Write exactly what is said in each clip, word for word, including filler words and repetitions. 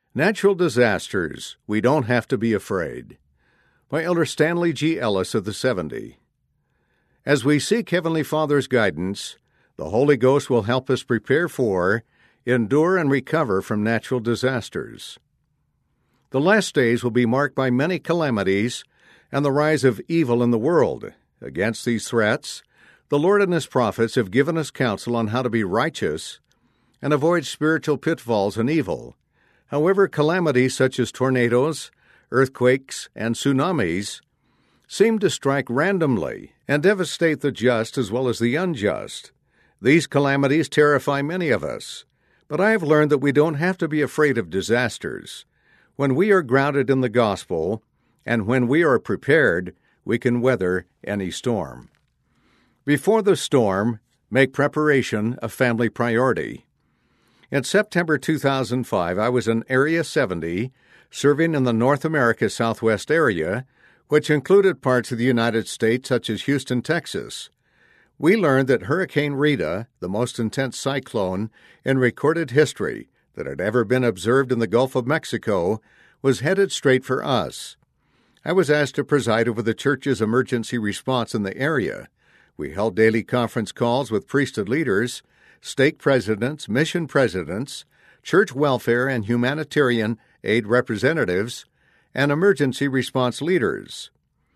Natural Disasters, We Don't Have to Be Afraid, by Elder Stanley G. Ellis of the seventy. As we seek Heavenly Father's guidance, the Holy Ghost will help us prepare for, endure, and recover from natural disasters. The last days will be marked by many calamities and the rise of evil in the world. Against these threats, the Lord and His prophets have given us counsel on how to be righteous and avoid spiritual pitfalls and evil. However, calamities such as tornadoes, earthquakes, and tsunamis seem to strike randomly and devastate the just as well as the unjust. These calamities terrify many of us, but I have learned that we don't have to be afraid of disasters. When we are grounded in the gospel, and when we are prepared, we can weather any storm. Before the storm, make preparation a family priority. In September two thousand five, I was in Area seventy, serving in the North America Southwest area, which included parts of the United States such as Houston, Texas. We learned that Hurricane Rita, the most intense cyclone in recorded history that had ever been observed in the Gulf of Mexico, was headed straight for us. I was asked to preside over the church's emergency response in the area. We held daily conference calls with priesthood leaders, stake presidents, mission presidents, church welfare and humanitarian aid representatives, and emergency response leaders.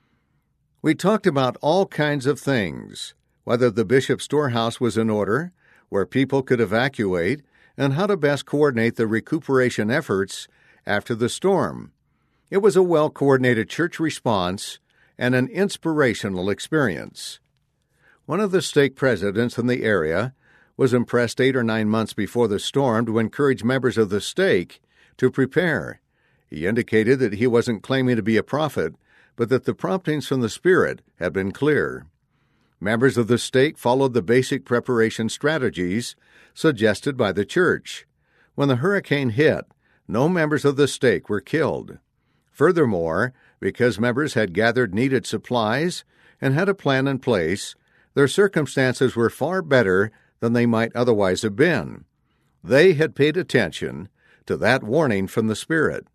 We talked about all kinds of things, whether the bishop's storehouse was in order, where people could evacuate, and how to best coordinate the recuperation efforts after the storm. It was a well-coordinated church response and an inspirational experience. One of the stake presidents in the area was impressed eight or nine months before the storm to encourage members of the stake to prepare. He indicated that he wasn't claiming to be a prophet, but that the promptings from the Spirit had been clear. Members of the stake followed the basic preparation strategies suggested by the church. When the hurricane hit, no members of the stake were killed. Furthermore, because members had gathered needed supplies and had a plan in place, their circumstances were far better than they might otherwise have been. They had paid attention to that warning from the Spirit.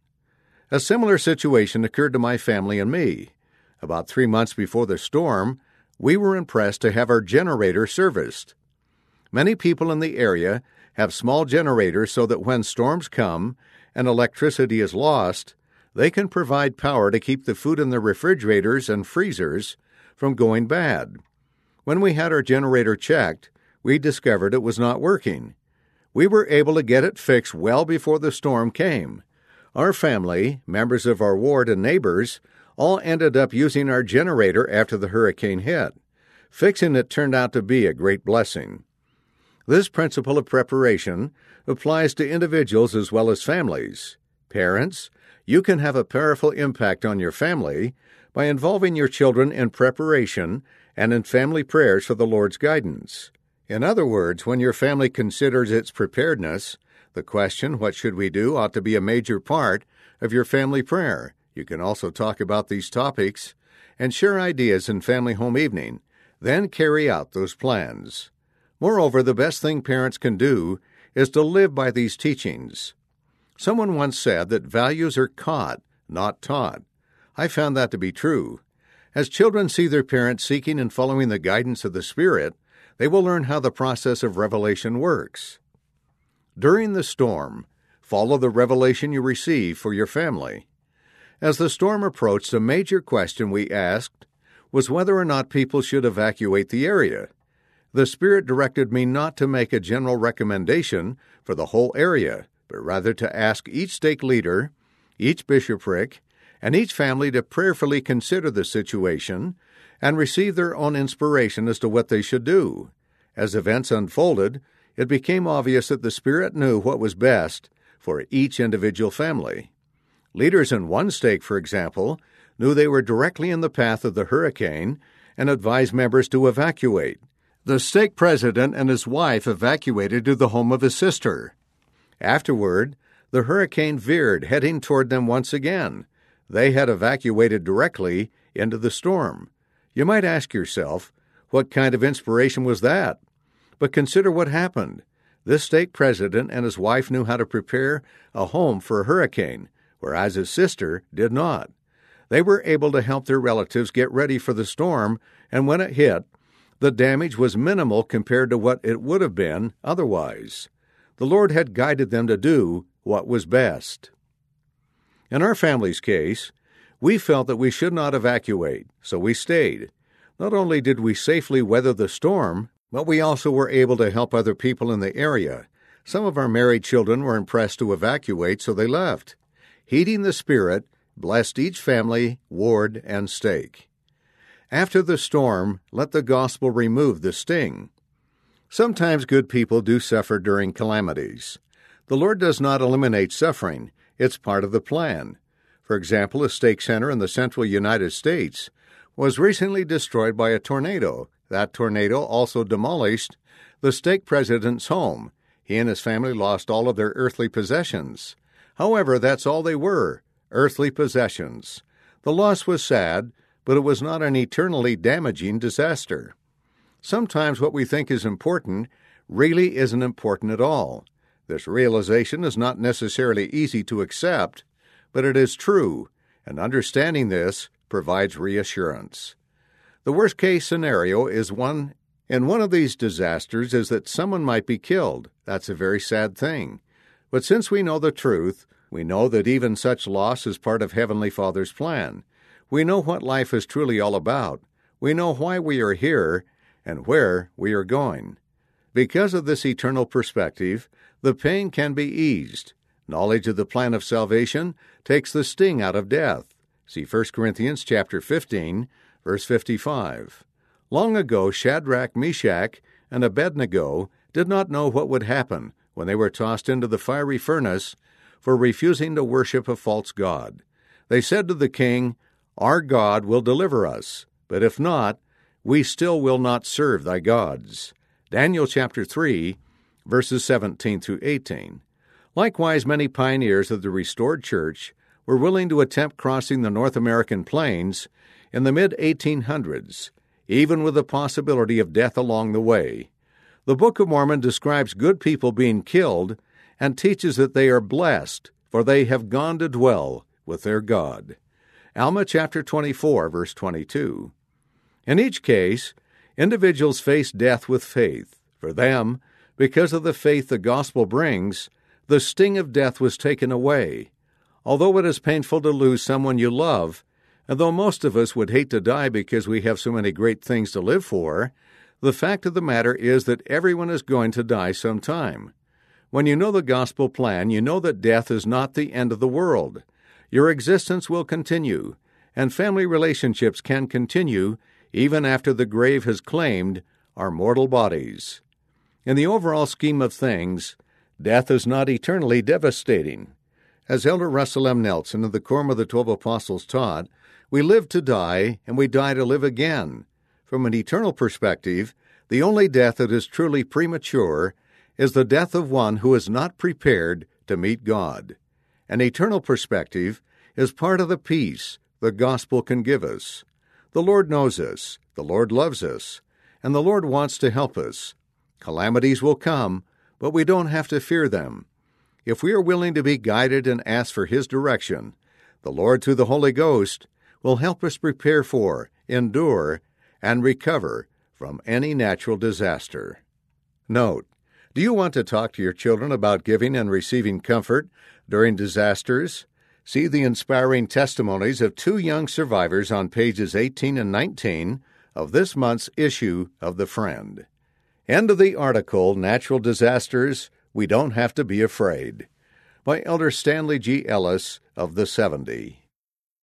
A similar situation occurred to my family and me. About three months before the storm, we were impressed to have our generator serviced. Many people in the area have small generators so that when storms come and electricity is lost, they can provide power to keep the food in their refrigerators and freezers from going bad. When we had our generator checked, we discovered it was not working. We were able to get it fixed well before the storm came. Our family, members of our ward, and neighbors all ended up using our generator after the hurricane hit. Fixing it turned out to be a great blessing. This principle of preparation applies to individuals as well as families. Parents, you can have a powerful impact on your family by involving your children in preparation and in family prayers for the Lord's guidance. In other words, when your family considers its preparedness, the question, what should we do, ought to be a major part of your family prayer. You can also talk about these topics and share ideas in family home evening, then carry out those plans. Moreover, the best thing parents can do is to live by these teachings. Someone once said that values are caught, not taught. I found that to be true. As children see their parents seeking and following the guidance of the Spirit, they will learn how the process of revelation works. During the storm, follow the revelation you receive for your family. As the storm approached, a major question we asked was whether or not people should evacuate the area. The Spirit directed me not to make a general recommendation for the whole area, but rather to ask each stake leader, each bishopric, and each family to prayerfully consider the situation and receive their own inspiration as to what they should do. As events unfolded, it became obvious that the Spirit knew what was best for each individual family. Leaders in one stake, for example, knew they were directly in the path of the hurricane and advised members to evacuate. The stake president and his wife evacuated to the home of his sister. Afterward, the hurricane veered, heading toward them once again. They had evacuated directly into the storm. You might ask yourself, what kind of inspiration was that? But consider what happened. This stake president and his wife knew how to prepare a home for a hurricane, whereas his sister did not. They were able to help their relatives get ready for the storm, and when it hit, the damage was minimal compared to what it would have been otherwise. The Lord had guided them to do what was best. In our family's case, we felt that we should not evacuate, so we stayed. Not only did we safely weather the storm, but we also were able to help other people in the area. Some of our married children were impressed to evacuate, so they left. Heeding the Spirit blessed each family, ward, and stake. After the storm, let the gospel remove the sting. Sometimes good people do suffer during calamities. The Lord does not eliminate suffering. It's part of the plan. For example, a stake center in the central United States was recently destroyed by a tornado. That tornado also demolished the stake president's home. He and his family lost all of their earthly possessions. However, that's all they were, earthly possessions. The loss was sad, but it was not an eternally damaging disaster. Sometimes what we think is important really isn't important at all. This realization is not necessarily easy to accept, but it is true, and understanding this provides reassurance. The worst-case scenario is one in one of these disasters is that someone might be killed. That's a very sad thing. But since we know the truth, we know that even such loss is part of Heavenly Father's plan. We know what life is truly all about. We know why we are here and where we are going. Because of this eternal perspective, the pain can be eased. Knowledge of the plan of salvation takes the sting out of death. See First Corinthians chapter fifteen, verse fifty-five. Long ago, Shadrach, Meshach, and Abednego did not know what would happen when they were tossed into the fiery furnace for refusing to worship a false god. They said to the king, "Our God will deliver us, but if not, we still will not serve thy gods." Daniel chapter three, verses seventeen through eighteen. Likewise, many pioneers of the restored church were willing to attempt crossing the North American plains in the mid eighteen hundreds, even with the possibility of death along the way. The Book of Mormon describes good people being killed and teaches that they are blessed, for they have gone to dwell with their God. Alma chapter twenty-four, verse twenty-two. In each case, individuals face death with faith. For them, because of the faith the gospel brings, the sting of death was taken away. Although it is painful to lose someone you love, and though most of us would hate to die because we have so many great things to live for, the fact of the matter is that everyone is going to die sometime. When you know the gospel plan, you know that death is not the end of the world. Your existence will continue, and family relationships can continue even after the grave has claimed our mortal bodies. In the overall scheme of things, death is not eternally devastating. As Elder Russell M. Nelson of the Quorum of the Twelve Apostles taught, we live to die, and we die to live again. From an eternal perspective, the only death that is truly premature is the death of one who is not prepared to meet God. An eternal perspective is part of the peace the gospel can give us. The Lord knows us, the Lord loves us, and the Lord wants to help us. Calamities will come, but we don't have to fear them. If we are willing to be guided and ask for His direction, the Lord, through the Holy Ghost, will help us prepare for, endure, and recover from any natural disaster. Note: do you want to talk to your children about giving and receiving comfort during disasters? See the inspiring testimonies of two young survivors on pages eighteen and nineteen of this month's issue of The Friend. End of the article, Natural Disasters, We Don't Have to Be Afraid, by Elder Stanley G. Ellis of the seventy.